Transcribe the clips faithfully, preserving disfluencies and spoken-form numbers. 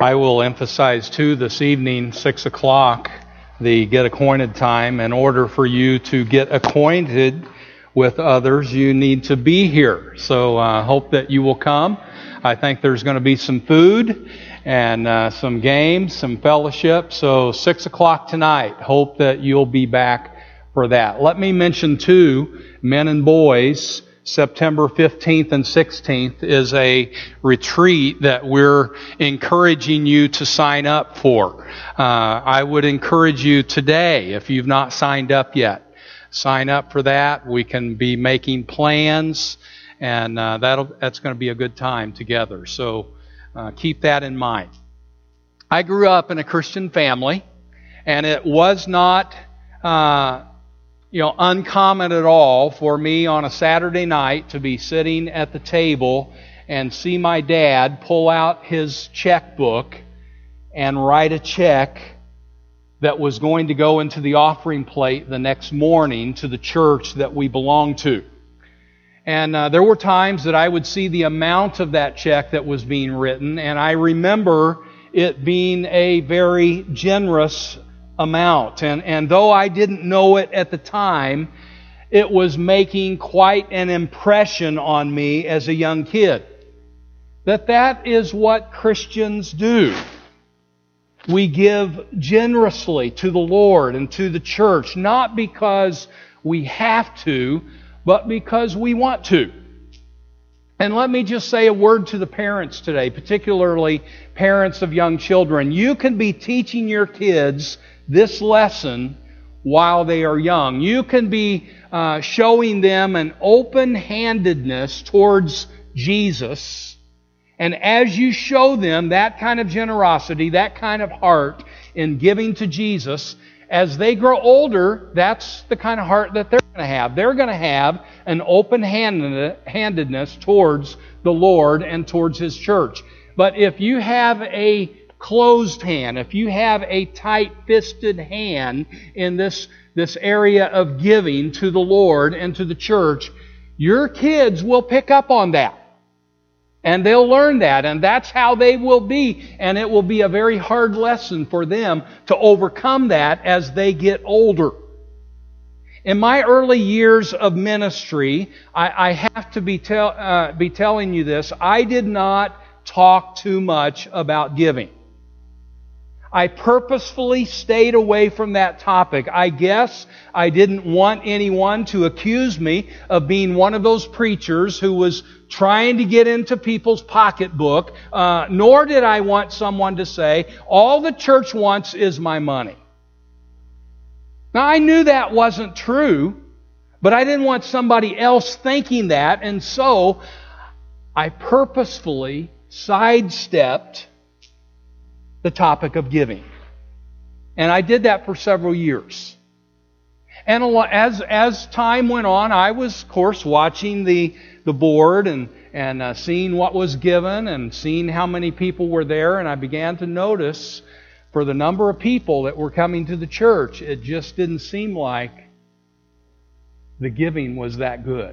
I will emphasize too this evening, six o'clock, the get acquainted time. In order for you to get acquainted with others, you need to be here. So I uh, hope that you will come. I think there's going to be some food and uh, some games, some fellowship. So six o'clock tonight. Hope that you'll be back for that. Let me mention too, men and boys, September fifteenth and sixteenth is a retreat that we're encouraging you to sign up for. Uh, I would encourage you today, if you've not signed up yet, sign up for that. We can be making plans, and uh, that'll that's going to be a good time together. So uh, keep that in mind. I grew up in a Christian family, and it was not Uh, you know, uncommon at all for me on a Saturday night to be sitting at the table and see my dad pull out his checkbook and write a check that was going to go into the offering plate the next morning to the church that we belonged to. And uh, there were times that I would see the amount of that check that was being written, and I remember it being a very generous amount. And, and though I didn't know it at the time, it was making quite an impression on me as a young kid. That that is what Christians do. We give generously to the Lord and to the church, not because we have to, but because we want to. And let me just say a word to the parents today, particularly parents of young children. You can be teaching your kids this lesson while they are young. You can be uh, showing them an open-handedness towards Jesus. And as you show them that kind of generosity, that kind of heart in giving to Jesus, as they grow older, that's the kind of heart that they're going to have. They're going to have an open-handedness towards the Lord and towards His church. But if you have a closed hand, if you have a tight-fisted hand in this, this area of giving to the Lord and to the church, your kids will pick up on that. And they'll learn that, and that's how they will be. And it will be a very hard lesson for them to overcome that as they get older. In my early years of ministry, I, I have to be, tell, uh, be telling you this, I did not talk too much about giving. I purposefully stayed away from that topic. I guess I didn't want anyone to accuse me of being one of those preachers who was trying to get into people's pocketbook, uh, nor did I want someone to say, all the church wants is my money. Now, I knew that wasn't true, but I didn't want somebody else thinking that, and so I purposefully sidestepped the topic of giving. And I did that for several years. And as as time went on, I was, of course, watching the, the board and, and uh, seeing what was given and seeing how many people were there. And I began to notice, for the number of people that were coming to the church, it just didn't seem like the giving was that good.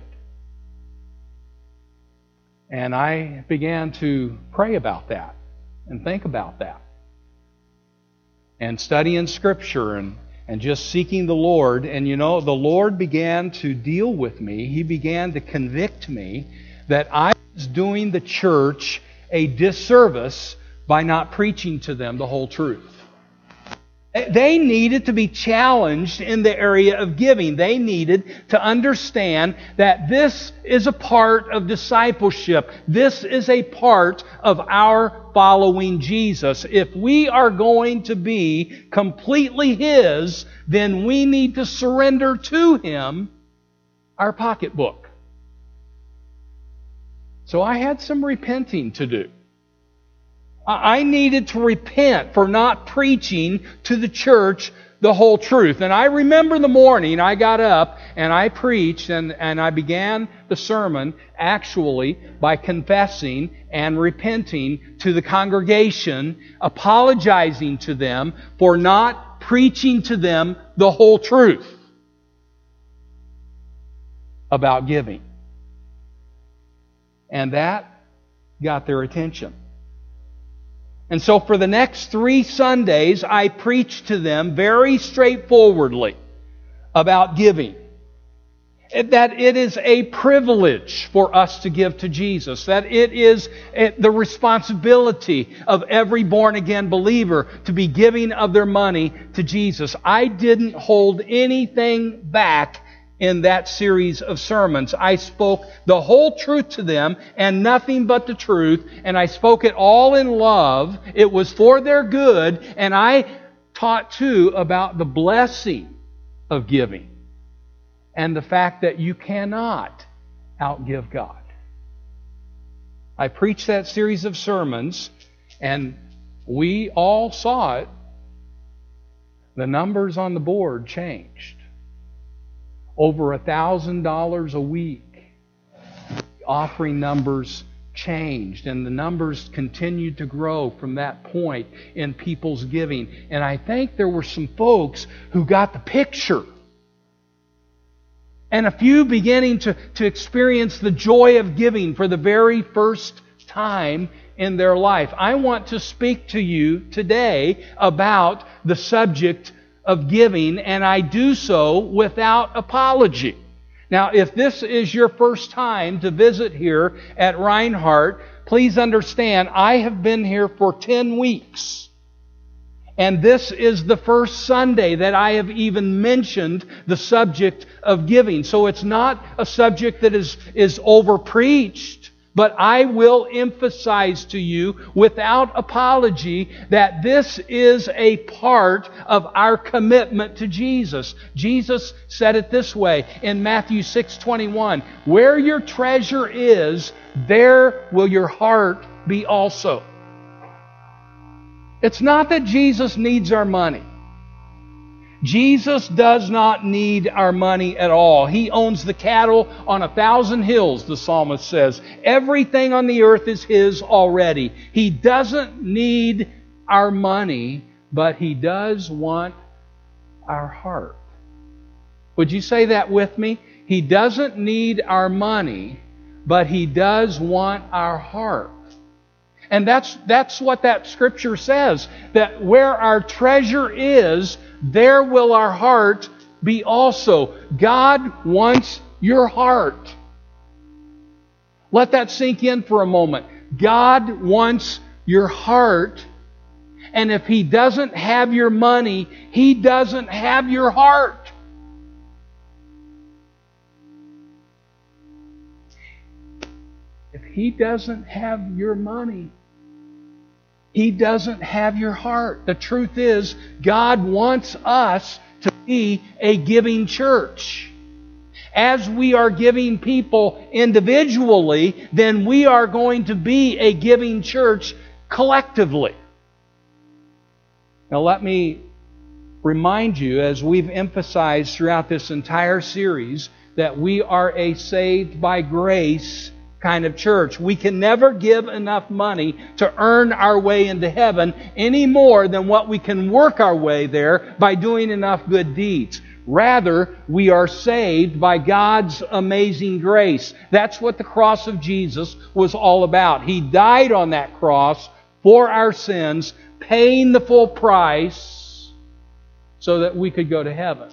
And I began to pray about that and think about that. And studying Scripture and, and just seeking the Lord. And you know, the Lord began to deal with me. He began to convict me that I was doing the church a disservice by not preaching to them the whole truth. They needed to be challenged in the area of giving. They needed to understand that this is a part of discipleship. This is a part of our following Jesus. If we are going to be completely His, then we need to surrender to Him our pocketbook. So I had some repenting to do. I needed to repent for not preaching to the church the whole truth. And I remember the morning I got up and I preached and, and I began the sermon actually by confessing and repenting to the congregation, apologizing to them for not preaching to them the whole truth about giving. And that got their attention. And so for the next three Sundays, I preached to them very straightforwardly about giving. That it is a privilege for us to give to Jesus. That it is the responsibility of every born-again believer to be giving of their money to Jesus. I didn't hold anything back in that series of sermons. I spoke the whole truth to them and nothing but the truth, and I spoke it all in love. It was for their good, and I taught too about the blessing of giving and the fact that you cannot outgive God. I preached that series of sermons, and we all saw it. The numbers on the board changed. Over a thousand dollars a week. The offering numbers changed, and the numbers continued to grow from that point in people's giving. And I think there were some folks who got the picture. And a few beginning to, to experience the joy of giving for the very first time in their life. I want to speak to you today about the subject of giving, and I do so without apology. Now, if this is your first time to visit here at Reinhardt, please understand I have been here for ten weeks. And this is the first Sunday that I have even mentioned the subject of giving. So it's not a subject that is, is over-preached, but I will emphasize to you without apology that this is a part of our commitment to Jesus. Jesus said it this way in Matthew six twenty-one, "Where your treasure is, there will your heart be also." It's not that Jesus needs our money. Jesus does not need our money at all. He owns the cattle on a thousand hills, the psalmist says. Everything on the earth is His already. He doesn't need our money, but He does want our heart. Would you say that with me? He doesn't need our money, but He does want our heart. And that's that's what that scripture says, that where our treasure is, there will our heart be also. God wants your heart. Let that sink in for a moment. God wants your heart. And if He doesn't have your money, He doesn't have your heart. If He doesn't have your money, He doesn't have your heart. The truth is, God wants us to be a giving church. As we are giving people individually, then we are going to be a giving church collectively. Now let me remind you, as we've emphasized throughout this entire series, that we are a saved by grace kind of church. We can never give enough money to earn our way into heaven any more than what we can work our way there by doing enough good deeds. Rather, we are saved by God's amazing grace. That's what the cross of Jesus was all about. He died on that cross for our sins, paying the full price so that we could go to heaven.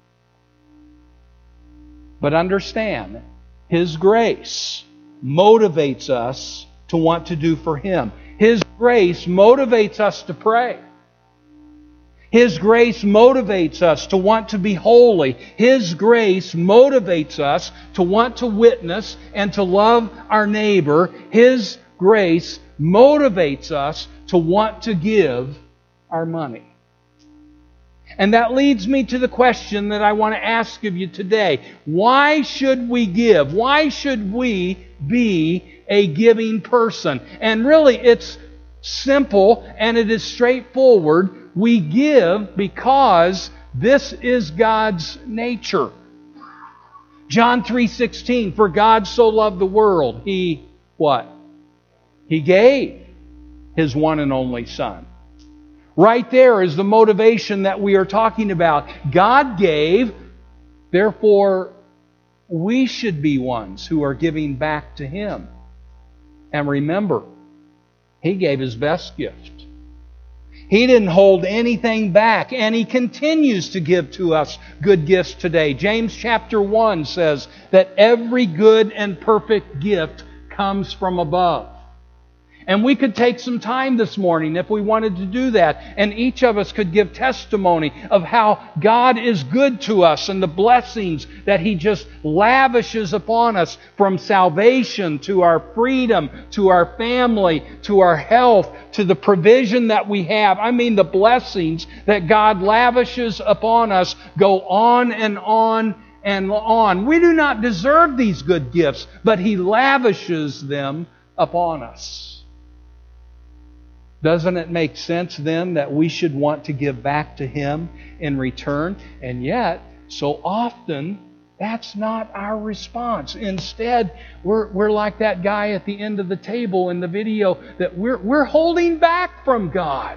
But understand, His grace motivates us to want to do for Him. His grace motivates us to pray. His grace motivates us to want to be holy. His grace motivates us to want to witness and to love our neighbor. His grace motivates us to want to give our money. And that leads me to the question that I want to ask of you today. Why should we give? Why should we be a giving person? And really, it's simple and it is straightforward. We give because this is God's nature. John three sixteen, for God so loved the world, He, what? He gave His one and only Son. Right there is the motivation that we are talking about. God gave, therefore we should be ones who are giving back to Him. And remember, He gave His best gift. He didn't hold anything back, and He continues to give to us good gifts today. James chapter one says that every good and perfect gift comes from above. And we could take some time this morning if we wanted to do that, and each of us could give testimony of how God is good to us and the blessings that He just lavishes upon us, from salvation to our freedom, to our family, to our health, to the provision that we have. I mean, the blessings that God lavishes upon us go on and on and on. We do not deserve these good gifts, but He lavishes them upon us. Doesn't it make sense then that we should want to give back to Him in return? And yet, so often, that's not our response. Instead, we're, we're like that guy at the end of the table in the video, that we're, we're holding back from God.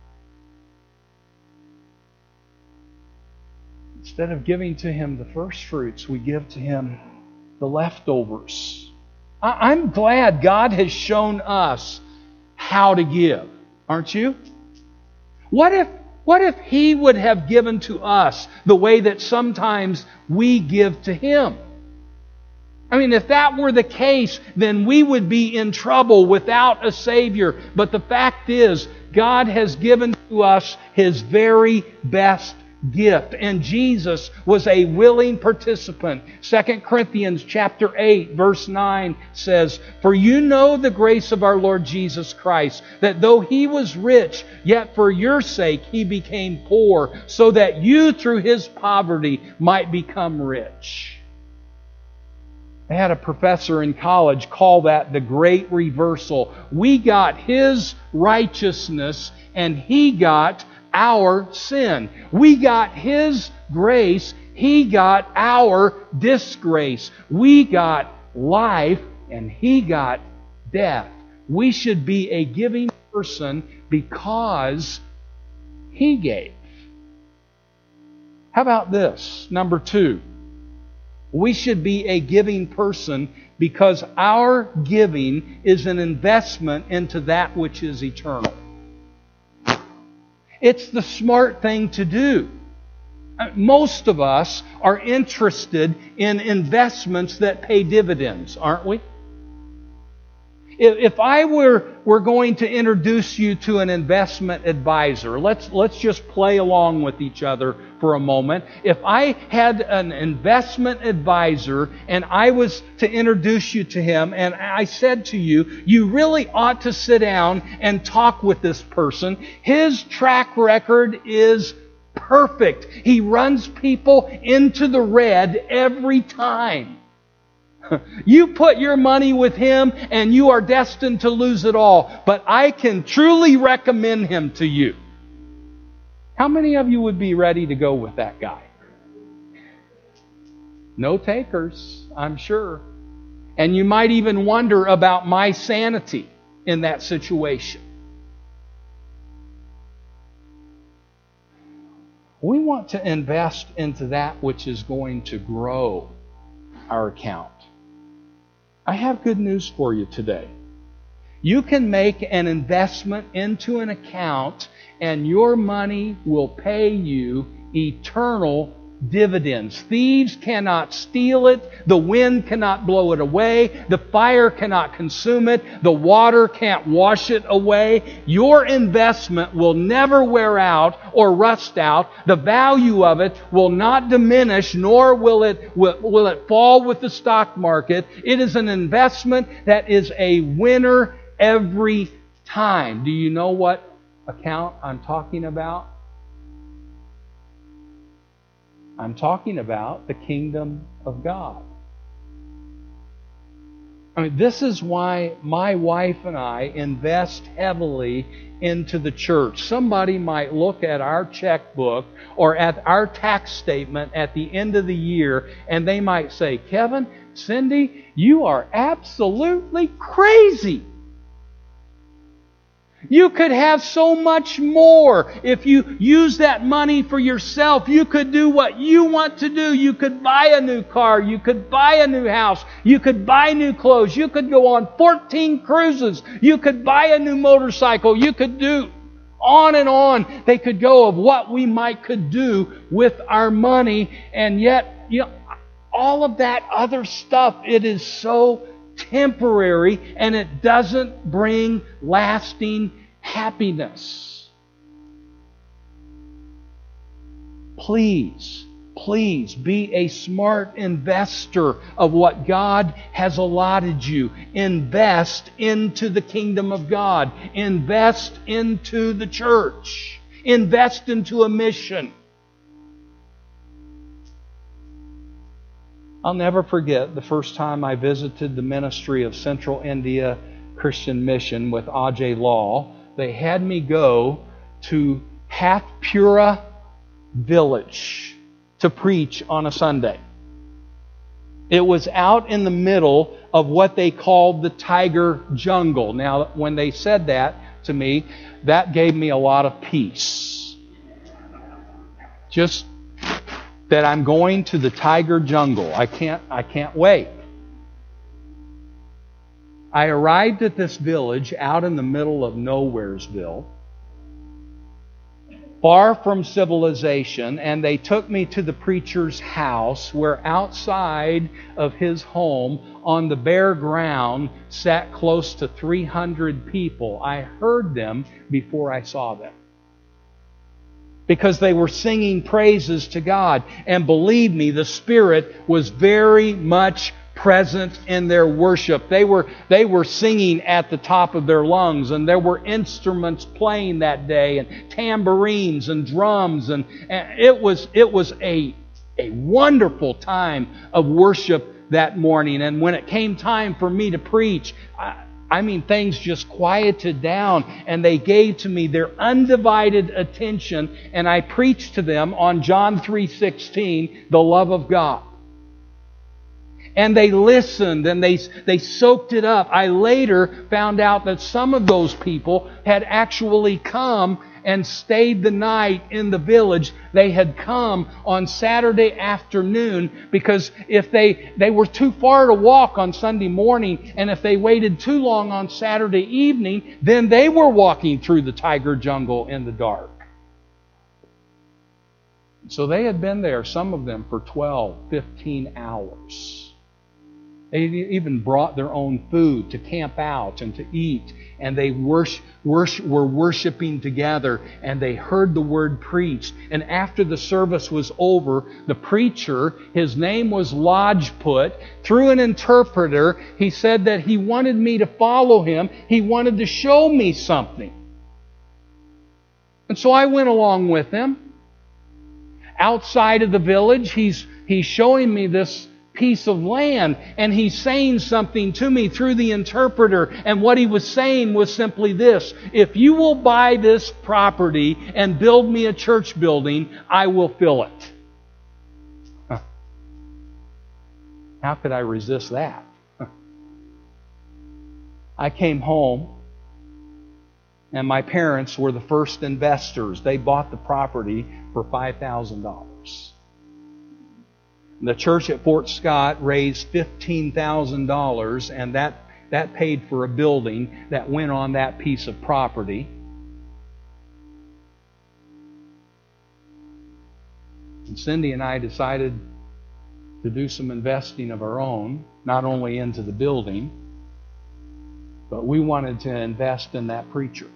Instead of giving to Him the first fruits, we give to Him the leftovers. I, I'm glad God has shown us how to give, aren't you? What if, what if He would have given to us the way that sometimes we give to Him? I mean, if that were the case, then we would be in trouble without a Savior. But the fact is, God has given to us His very best gift, and Jesus was a willing participant. Second Corinthians chapter eight verse nine says, "For you know the grace of our Lord Jesus Christ, that though He was rich, yet for your sake He became poor, so that you through His poverty might become rich." I had a professor in college call that the great reversal. We got His righteousness and He got our sin. We got His grace, He got our disgrace. We got life and He got death. We should be a giving person because He gave. How about this? Number two. We should be a giving person because our giving is an investment into that which is eternal. It's the smart thing to do. Most of us are interested in investments that pay dividends, aren't we? If I were, were going to introduce you to an investment advisor, let's, let's just play along with each other for a moment. If I had an investment advisor and I was to introduce you to him and I said to you, you really ought to sit down and talk with this person. His track record is perfect. He runs people into the red every time. You put your money with him and you are destined to lose it all. But I can truly recommend him to you. How many of you would be ready to go with that guy? No takers, I'm sure. And you might even wonder about my sanity in that situation. We want to invest into that which is going to grow our account. I have good news for you today. You can make an investment into an account and your money will pay you eternal dividends. Thieves cannot steal it. The wind cannot blow it away. The fire cannot consume it. The water can't wash it away. Your investment will never wear out or rust out. The value of it will not diminish, nor will it, will, will it fall with the stock market. It is an investment that is a winner every time. Do you know what account I'm talking about? I'm talking about the kingdom of God. I mean, this is why my wife and I invest heavily into the church. Somebody might look at our checkbook or at our tax statement at the end of the year and they might say, "Kevin, Cindy, you are absolutely crazy. You could have so much more if you use that money for yourself. You could do what you want to do. You could buy a new car. You could buy a new house. You could buy new clothes. You could go on fourteen cruises. You could buy a new motorcycle. You could do on and on they could go of what we might could do with our money. And yet, you know, all of that other stuff, it is so temporary and it doesn't bring lasting happiness. Please, please be a smart investor of what God has allotted you. Invest into the kingdom of God. Invest into the church. Invest into a mission. I'll never forget the first time I visited the ministry of Central India Christian Mission with Ajay Lal. They had me go to Hathpura village to preach on a Sunday. It was out in the middle of what they called the tiger jungle. Now, when they said that to me, that gave me a lot of peace. Just that I'm going to the tiger jungle. I can't, I can't wait. I arrived at this village out in the middle of Nowheresville, far from civilization, and they took me to the preacher's house, where outside of his home on the bare ground sat close to three hundred people. I heard them before I saw them, because they were singing praises to God. And believe me, the Spirit was very much present in their worship. They were, they were singing at the top of their lungs, and there were instruments playing that day, and tambourines and drums, and, and it was, it was a, a wonderful time of worship that morning. And when it came time for me to preach, I, I mean, things just quieted down, and they gave to me their undivided attention, and I preached to them on John three sixteen, the love of God. And they listened, and they, they soaked it up. I later found out that some of those people had actually come and stayed the night in the village. They had come on Saturday afternoon, because if they, they were too far to walk on Sunday morning, and if they waited too long on Saturday evening, then they were walking through the tiger jungle in the dark. So they had been there, some of them, for twelve, fifteen hours. They even brought their own food to camp out and to eat. And they worship, worship, were worshiping together, and they heard the word preached. And after the service was over, the preacher, his name was Lodgeput, through an interpreter, he said that he wanted me to follow him. He wanted to show me something. And so I went along with him. Outside of the village, he's, he's showing me this piece of land, and he's saying something to me through the interpreter. And what he was saying was simply this: if you will buy this property and build me a church building, I will fill it. Huh. How could I resist that? Huh. I came home, and my parents were the first investors. They bought the property for five thousand dollars. The church at Fort Scott raised fifteen thousand dollars, and that, that paid for a building that went on that piece of property. And Cindy and I decided to do some investing of our own, not only into the building, but we wanted to invest in that preacher.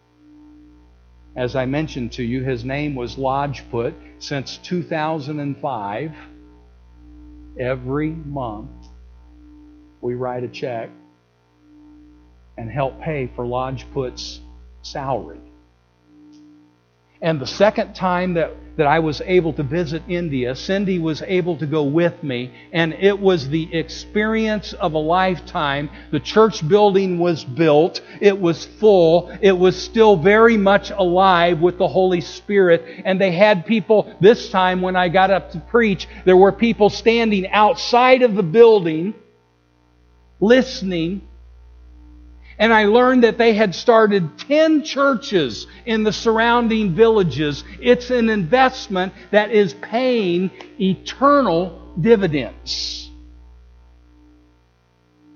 As I mentioned to you, his name was Lodgeput. Since two thousand five, every month we write a check and help pay for Lodgeput's salary. And the second time that, that I was able to visit India, Cindy was able to go with me, and it was the experience of a lifetime. The church building was built. It was full. It was still very much alive with the Holy Spirit. And they had people, this time when I got up to preach, there were people standing outside of the building listening. And I learned that they had started ten churches in the surrounding villages. It's an investment that is paying eternal dividends.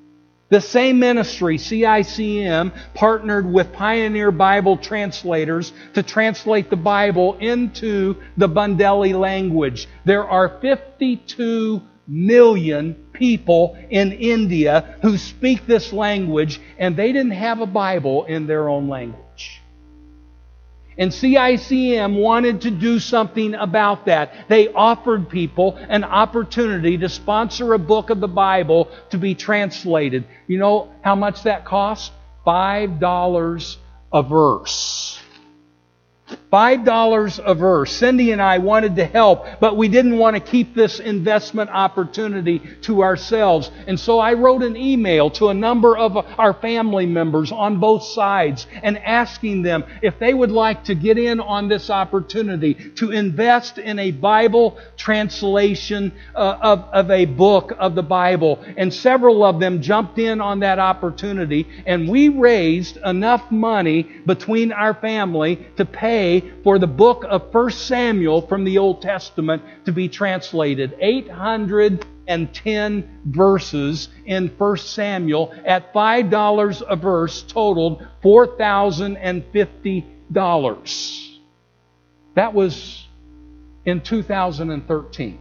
The same ministry, C I C M, partnered with Pioneer Bible translators to translate the Bible into the Bundeli language. There are fifty-two million people in India who speak this language, and they didn't have a Bible in their own language. And C I C M wanted to do something about that. They offered people an opportunity to sponsor a book of the Bible to be translated. You know how much that cost? Five dollars a verse. Five dollars a verse. Cindy and I wanted to help, but we didn't want to keep this investment opportunity to ourselves. And so I wrote an email to a number of our family members on both sides and asking them if they would like to get in on this opportunity to invest in a Bible translation uh, of, of a book of the Bible. And several of them jumped in on that opportunity, and we raised enough money between our family to pay for the book of First Samuel from the Old Testament to be translated. eight hundred ten verses in First Samuel at five dollars a verse totaled four thousand fifty dollars. That was in two thousand thirteen.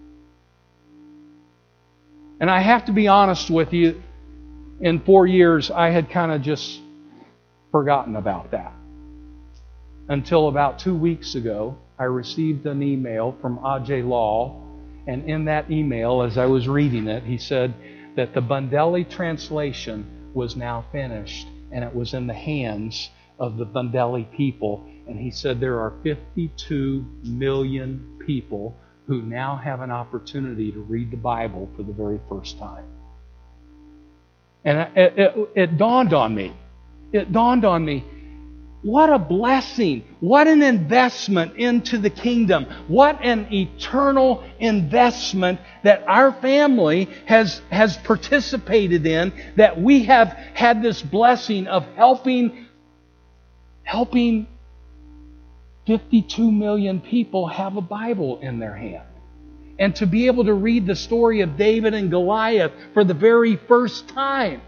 And I have to be honest with you, in four years I had kind of just forgotten about that. Until about two weeks ago, I received an email from Ajay Lal, and in that email, as I was reading it, he said that the Bundeli translation was now finished, and it was in the hands of the Bundeli people. And he said there are fifty-two million people who now have an opportunity to read the Bible for the very first time. And it, it, it dawned on me. It dawned on me. What a blessing. What an investment into the kingdom. What an eternal investment that our family has, has participated in, that we have had this blessing of helping, helping fifty-two million people have a Bible in their hand. And to be able to read the story of David and Goliath for the very first time.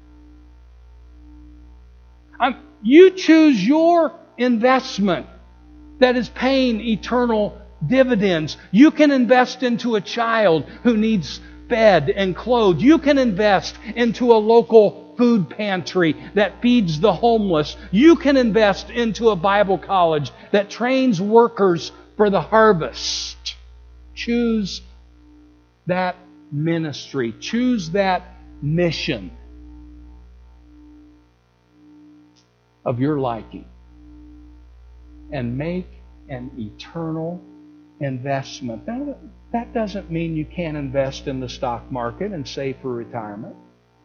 I'm, You choose your investment that is paying eternal dividends. You can invest into a child who needs fed and clothed. You can invest into a local food pantry that feeds the homeless. You can invest into a Bible college that trains workers for the harvest. Choose that ministry. Choose that mission of your liking, and make an eternal investment. That, that doesn't mean you can't invest in the stock market and save for retirement.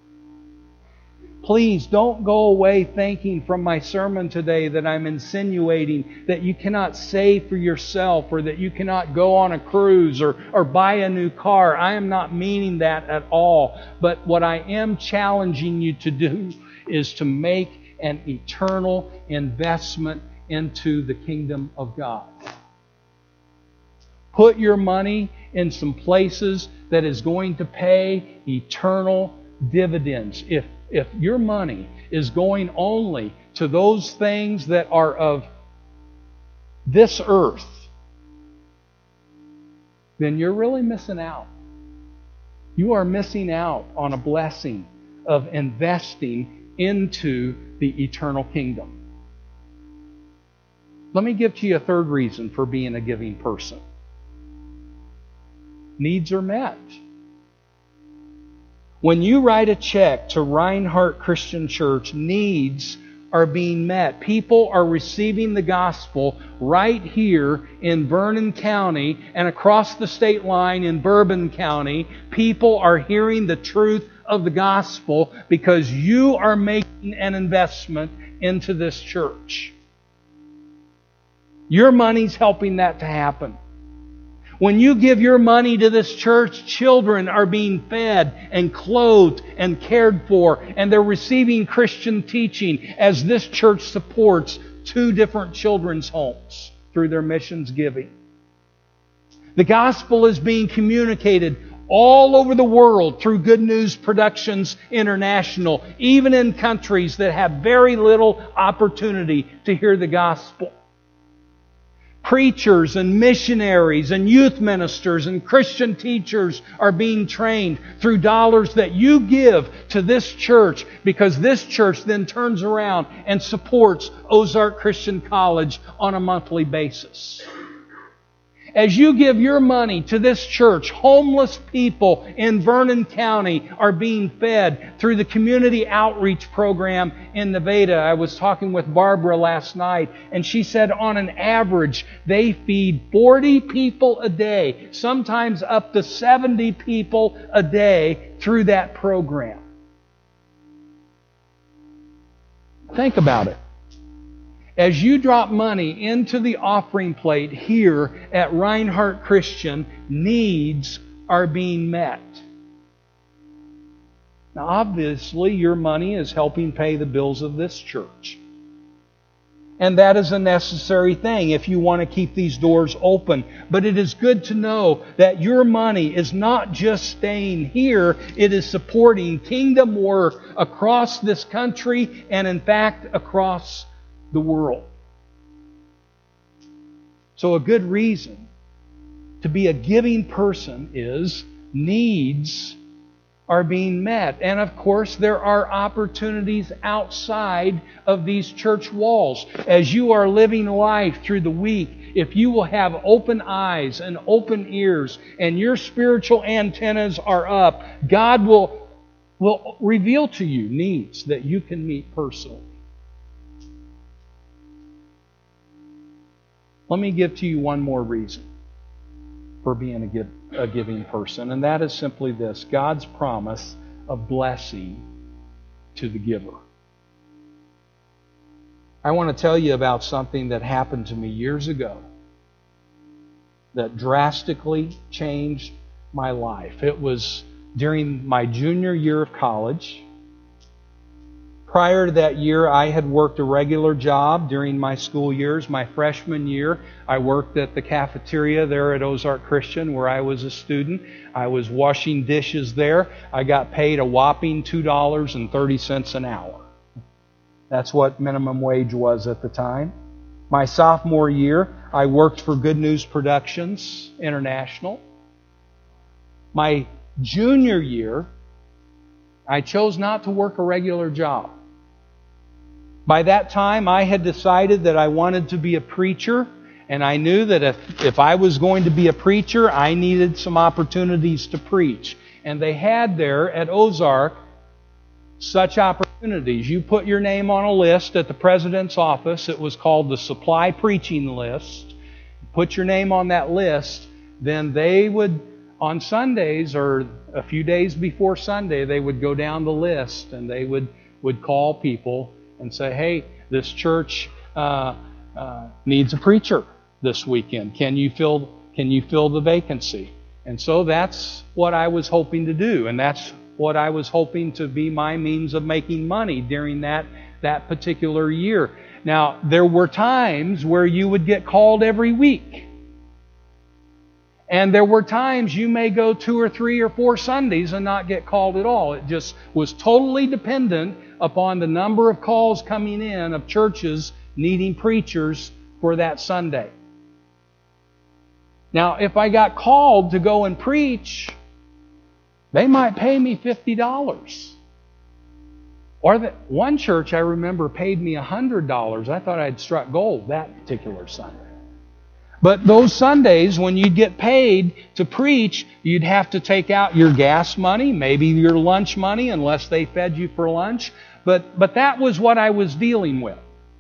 Please don't go away thinking from my sermon today that I'm insinuating that you cannot save for yourself or that you cannot go on a cruise or, or buy a new car. I am not meaning that at all. But what I am challenging you to do is to make an eternal investment into the kingdom of God. Put your money in some places that is going to pay eternal dividends. If, if your money is going only to those things that are of this earth, then you're really missing out. You are missing out on a blessing of investing into the eternal kingdom. Let me give to you a third reason for being a giving person. Needs are met. When you write a check to Reinhardt Christian Church, needs are being met. People are receiving the gospel right here in Vernon County and across the state line in Bourbon County. People are hearing the truth of the gospel because you are making an investment into this church. Your money's helping that to happen. When you give your money to this church, children are being fed and clothed and cared for, and they're receiving Christian teaching as this church supports two different children's homes through their missions giving. The gospel is being communicated all over the world through Good News Productions International, even in countries that have very little opportunity to hear the gospel. Preachers and missionaries and youth ministers and Christian teachers are being trained through dollars that you give to this church, because this church then turns around and supports Ozark Christian College on a monthly basis. As you give your money to this church, homeless people in Vernon County are being fed through the community outreach program in Nevada. I was talking with Barbara last night, and she said on an average, they feed forty people a day, sometimes up to seventy people a day through that program. Think about it. As you drop money into the offering plate here at Reinhardt Christian, needs are being met. Now, obviously, your money is helping pay the bills of this church. And that is a necessary thing if you want to keep these doors open. But it is good to know that your money is not just staying here, it is supporting kingdom work across this country and, in fact, across the world. So a good reason to be a giving person is needs are being met. And of course, there are opportunities outside of these church walls. As you are living life through the week, if you will have open eyes and open ears and your spiritual antennas are up, God will, will reveal to you needs that you can meet personally. Let me give to you one more reason for being a, give, a giving person, and that is simply this: God's promise of blessing to the giver. I want to tell you about something that happened to me years ago that drastically changed my life. It was during my junior year of college. Prior to that year, I had worked a regular job during my school years. My freshman year, I worked at the cafeteria there at Ozark Christian where I was a student. I was washing dishes there. I got paid a whopping two dollars and thirty cents an hour. That's what minimum wage was at the time. My sophomore year, I worked for Good News Productions International. My junior year, I chose not to work a regular job. By that time, I had decided that I wanted to be a preacher, and I knew that if, if I was going to be a preacher, I needed some opportunities to preach. And they had there at Ozark such opportunities. You put your name on a list at the president's office. It was called the Supply Preaching List. Put your name on that list, then they would, on Sundays or a few days before Sunday, they would go down the list and they would, would call people and say, hey, this church uh, uh, needs a preacher this weekend. Can you fill, can you fill the vacancy? And so that's what I was hoping to do. And that's what I was hoping to be my means of making money during that, that particular year. Now, there were times where you would get called every week. And there were times you may go two or three or four Sundays and not get called at all. It just was totally dependent upon the number of calls coming in of churches needing preachers for that Sunday. Now, if I got called to go and preach, they might pay me fifty dollars. Or that one church I remember paid me one hundred dollars. I thought I'd struck gold that particular Sunday. But those Sundays, when you'd get paid to preach, you'd have to take out your gas money, maybe your lunch money, unless they fed you for lunch. But, but that was what I was dealing with.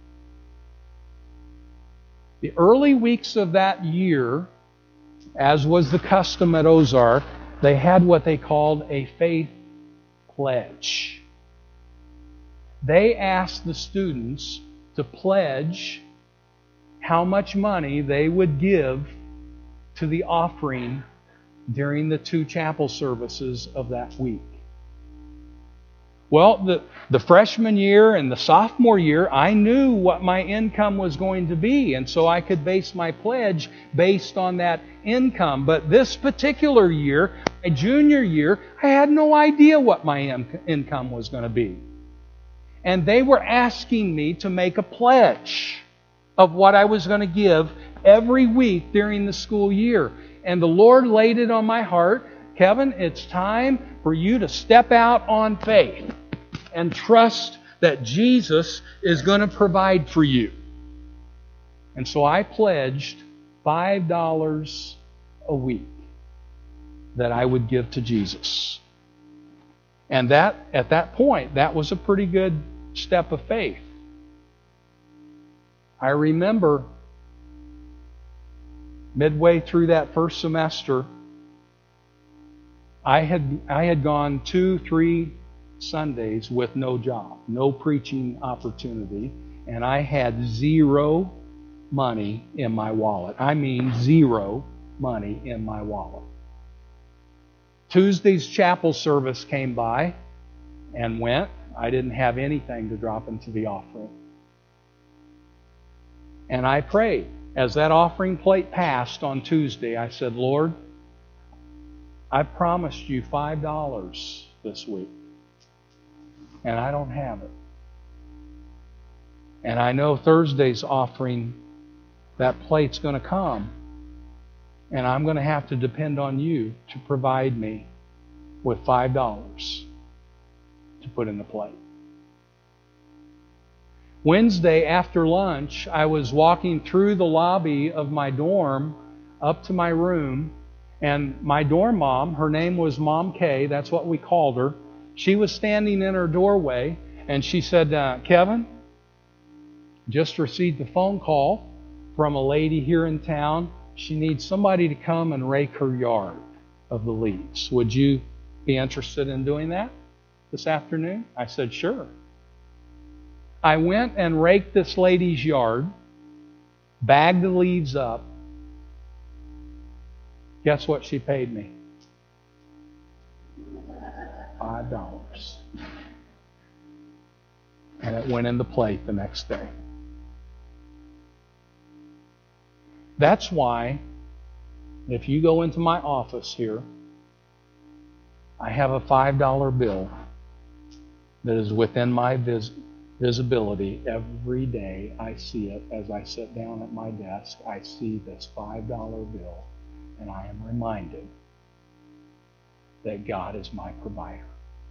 The early weeks of that year, as was the custom at Ozark, they had what they called a faith pledge. They asked the students to pledge how much money they would give to the offering during the two chapel services of that week. Well, the, the freshman year and the sophomore year, I knew what my income was going to be, and so I could base my pledge based on that income. But this particular year, my junior year, I had no idea what my in- income was going to be. And they were asking me to make a pledge of what I was going to give every week during the school year. And the Lord laid it on my heart, Kevin, it's time for you to step out on faith and trust that Jesus is going to provide for you. And so I pledged five dollars a week that I would give to Jesus. And that, at that point, that was a pretty good step of faith. I remember midway through that first semester, I had I had gone two, three Sundays with no job, no preaching opportunity, and I had zero money in my wallet. I mean zero money in my wallet. Tuesday's chapel service came by and went. I didn't have anything to drop into the offering. And I prayed. As that offering plate passed on Tuesday, I said, Lord, I promised you five dollars this week, and I don't have it. And I know Thursday's offering, that plate's going to come, and I'm going to have to depend on you to provide me with five dollars to put in the plate. Wednesday after lunch, I was walking through the lobby of my dorm up to my room, and my dorm mom, her name was Mom Kay, that's what we called her, she was standing in her doorway, and she said, uh, Kevin, just received a phone call from a lady here in town. She needs somebody to come and rake her yard of the leaves. Would you be interested in doing that this afternoon? I said, sure. I went and raked this lady's yard, bagged the leaves up. Guess what she paid me? Five dollars. And it went in the plate the next day. That's why, if you go into my office here, I have a five dollar bill that is within my vis- visibility. Every day I see it as I sit down at my desk. I see this five dollar bill, and I am reminded that God is my provider.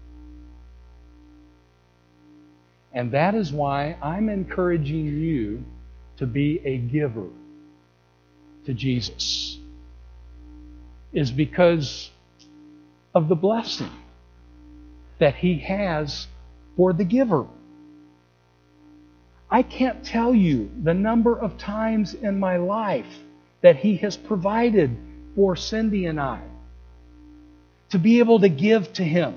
And that is why I'm encouraging you to be a giver to Jesus, is because of the blessing that He has for the giver. I can't tell you the number of times in my life that He has provided for Cindy and I to be able to give to Him.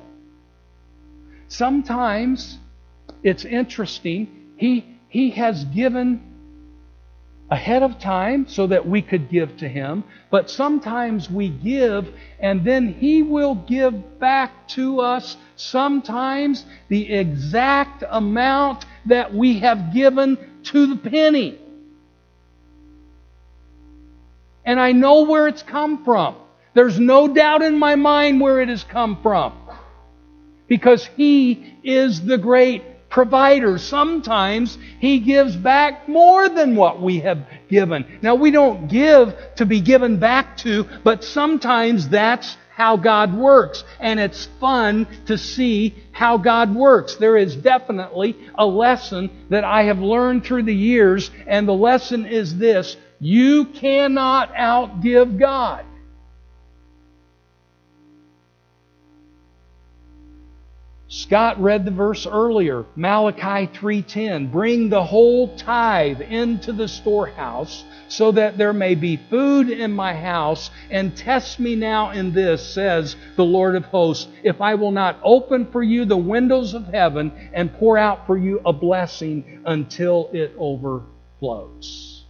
Sometimes it's interesting, He, he has given ahead of time so that we could give to Him, but sometimes we give and then He will give back to us sometimes the exact amount that we have given to the penny. And I know where it's come from. There's no doubt in my mind where it has come from. Because He is the great provider. Sometimes He gives back more than what we have given. Now, we don't give to be given back to, but sometimes that's how God works. And it's fun to see how God works. There is definitely a lesson that I have learned through the years, and the lesson is this: you cannot outgive God. Scott read the verse earlier, Malachi three ten. Bring the whole tithe into the storehouse, so that there may be food in my house, and test me now in this, says the Lord of hosts, if I will not open for you the windows of heaven and pour out for you a blessing until it overflows.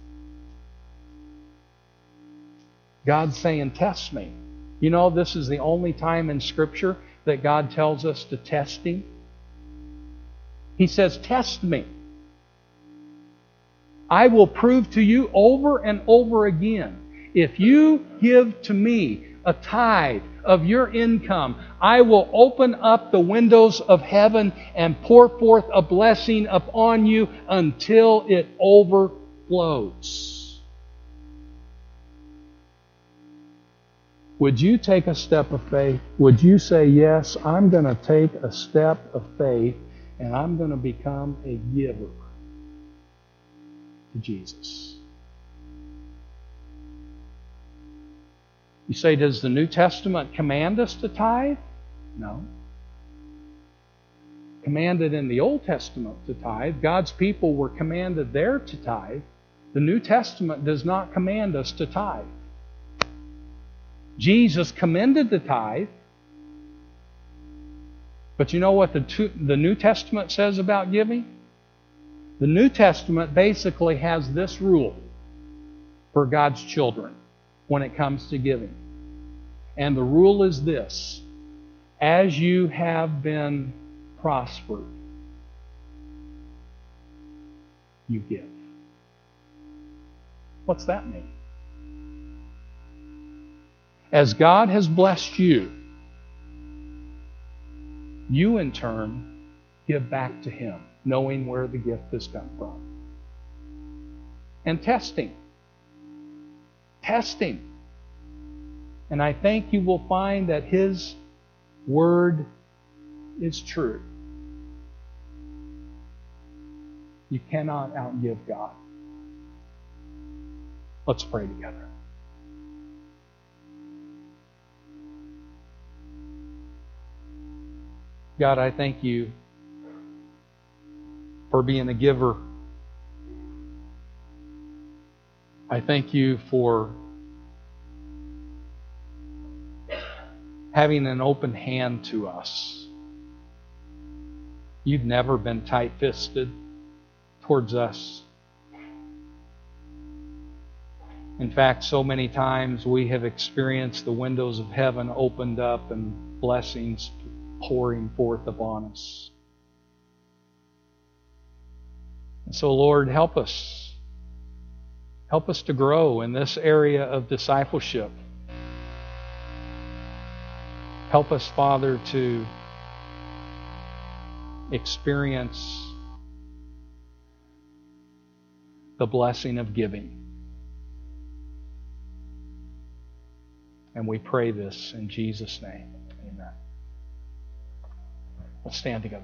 God's saying, test me. You know, this is the only time in Scripture that God tells us to test Him He says, test me. I will prove to you over and over again. If you give to me a tithe of your income, I will open up the windows of heaven and pour forth a blessing upon you until it overflows. Would you take a step of faith? Would you say, yes, I'm going to take a step of faith and I'm going to become a giver to Jesus? You say, does the New Testament command us to tithe? No. Commanded in the Old Testament to tithe. God's people were commanded there to tithe. The New Testament does not command us to tithe. Jesus commended the tithe. But you know what the, the New Testament says about giving? The New Testament basically has this rule for God's children when it comes to giving. And the rule is this: as you have been prospered, you give. What's that mean? As God has blessed you, you in turn give back to Him, knowing where the gift has come from. And testing. Testing. And I think you will find that His Word is true. You cannot outgive God. Let's pray together. God, I thank You for being a giver. I thank You for having an open hand to us. You've never been tight-fisted towards us. In fact, so many times we have experienced the windows of heaven opened up and blessings pouring forth upon us. And so, Lord, help us. Help us to grow in this area of discipleship. Help us, Father, to experience the blessing of giving. And we pray this in Jesus' name. Amen. Let's stand together.